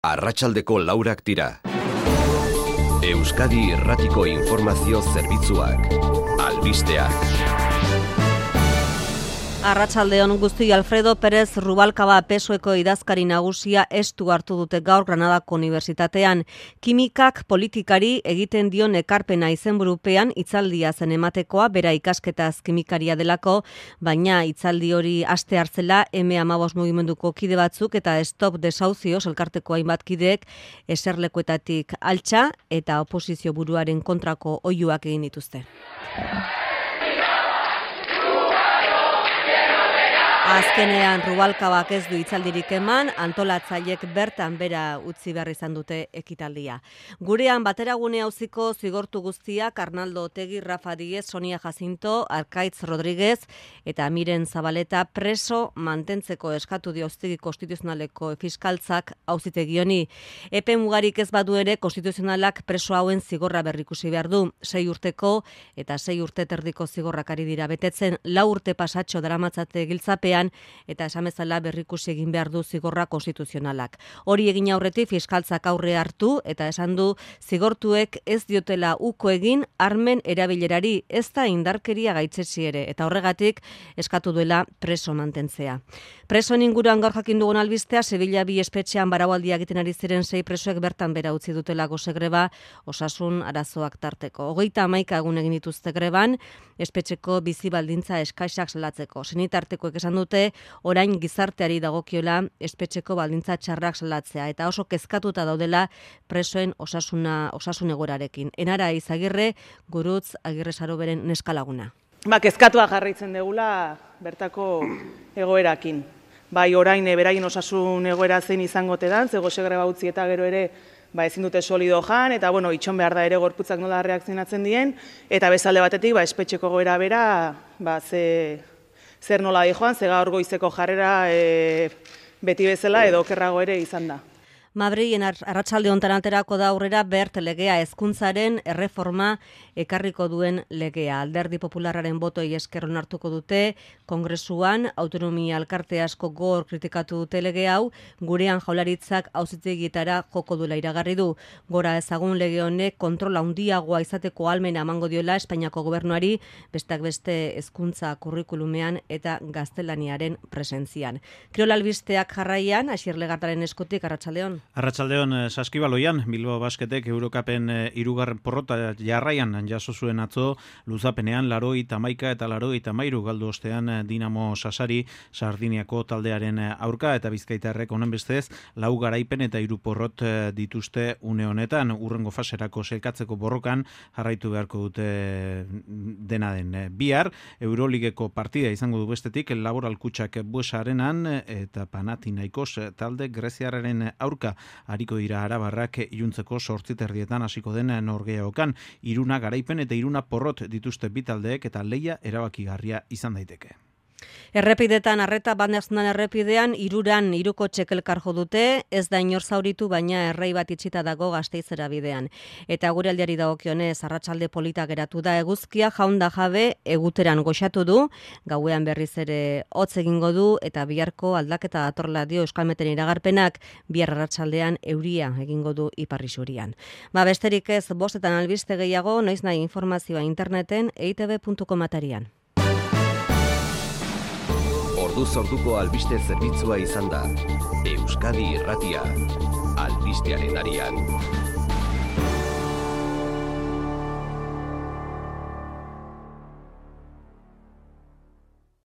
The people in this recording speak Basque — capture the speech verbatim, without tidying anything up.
Arratsaldeko laurak dira. Euskadi Irratiko Informazio Zerbitzuak. Albisteak. Arratsaldeon guzti. Alfredo Pérez Rubalcaba P S O Eko idazkari nagusia estu hartu dute gaur Granadako Unibertsitatean. Kimikak politikari egiten dion ekarpena izenburupean hitzaldia zen ematekoa, bera ikasketaz kimikaria delako, baina hitzaldi hori aste hartzela eme hamabost mugimenduko kide batzuk eta Stop Desahucios elkarteko hainbat kideek eserlekuetatik altxa eta oposizio buruaren kontrako oihuak egin dituzte. Azkenean Rubalcabak ez du hitzaldirik eman, antolatzailek bertan bera utzi behar izan dute ekitaldia. Gurean bateragune auziko zigortu guztiak Arnaldo Otegi, Rafa Díez, Sonia Jacinto, Arkaitz Rodríguez eta Miren Zabaleta preso mantentzeko eskatu dio Auzitegi Konstituzionaleko fiskaltzak auzitegi honi. Epe mugarik ez badu ere konstituzionalak preso hauen zigorra berrikusi behar du. Sei urteko eta sei urte terdiko zigorrak ari dira betetzen, lau urte pasatxo daramatzate giltzapean eta esan bezala berrikusi egin behar du zigorra konstituzionalak. Hori egin aurretik fiskaltzak aurre hartu eta esan du zigortuek ez diotela uko egin armen erabilerari, ez da indarkeria gaitzetsi ere, eta horregatik eskatu duela preso mantentzea. Presoen inguruan gaur jakin dugun albistea, Sevilla bi espetxean baraualdia egiten ari ziren sei presoek bertan bera utzi dutela gose greba osasun arazoak tarteko. Hogeita hamaika egun egin dituzte greban, espetxeko bizi baldintza eskaixak salatzeko. Senitartekoek esan dute orain gizarteari dagokiola espetxeko baldintza txarrak salatzea eta oso kezkatuta daudela presoen osasuna osasun egoerarekin. Enara Izagirre, Gurutz Agirre Saroberen neskalaguna. Ba, kezkatua jarraitzen degula bertako egoerakin. Bai, orain beraien osasun egoera zein izango tedan, ze gose greba utzi eta gero ere ba, ezin dute solido jan, eta bueno, itxon behar da ere gorputzak nola reakzionatzen dien, eta bezalde batetik ba, espetxeko egoera bera ba, ze, zer nola di joan, ze gaur goizeko jarrera e, beti bezala edo okerrago ere izan da. Madrilen arratsalde hontan aterako da aurrera Bert legea, hezkuntzaren erreforma ekarriko duen legea. Alderdi Popularraren botoi esker onartuko dute, Kongresuan autonomia elkarte asko gogor kritikatu dute lege hau, gurean Jaurlaritzak auzitegietara joko duela iragarri du. Gora ezagun lege honek kontrol handiagoa izateko ahalmena emango diola Espainiako gobernuari, besteak beste hezkuntza kurrikulumean eta gaztelaniaren presentzian. Kirol albisteak jarraian, Asier Legartaren eskutik, arratsaldeon. Arratsaldeon Saskibaloian, Bilbao Basketek Eurokapen hirugarren porrota jarraian jaso zuen atzo, luzapenean larogeita hamaika eta larogeita hamairu galdu ostean Dinamo Sasari Sardiniako taldearen aurka eta Bizkaitarrek honen bestez lau garaipen eta hiru porrot dituzte une honetan. Urrengo faserako sailkatzeko borrokan jarraitu beharko dute dena den. Bihar Euroligeko partida izango du bestetik Laboral Kutxak Buesarenan eta Panathinaikos talde Greziarraren aurka hariko dira arabarrak iluntzeko zortzi terdietan hasiko den norgeaokan. Iruna garaipen eta iruna porrot dituzte bi taldeek eta leia erabakigarria izan daiteke. Errepidetan arreta bandeaznan errepidean iruran iruko txekelkar jo dute, ez da inor zauritu baina errei bat itxita dago Gasteizera bidean. Eta gure aldiari dagokionez arratsalde polita geratu da eguzkia, jaun da jabe eguteran goxatu du, gauean berriz ere hotz egingo du eta biharko aldaketa datorla dio Euskalmeten iragarpenak, bihar arratsaldean euria egingo du ipar isurian. Ba besterik ez, bostetan albiste gehiago, noiz nahi informazioa interneten e i te be puntu com atarian. Orduz orduko albiste zerbitzua izan da. Euskadi Irratia. Albistearen arian.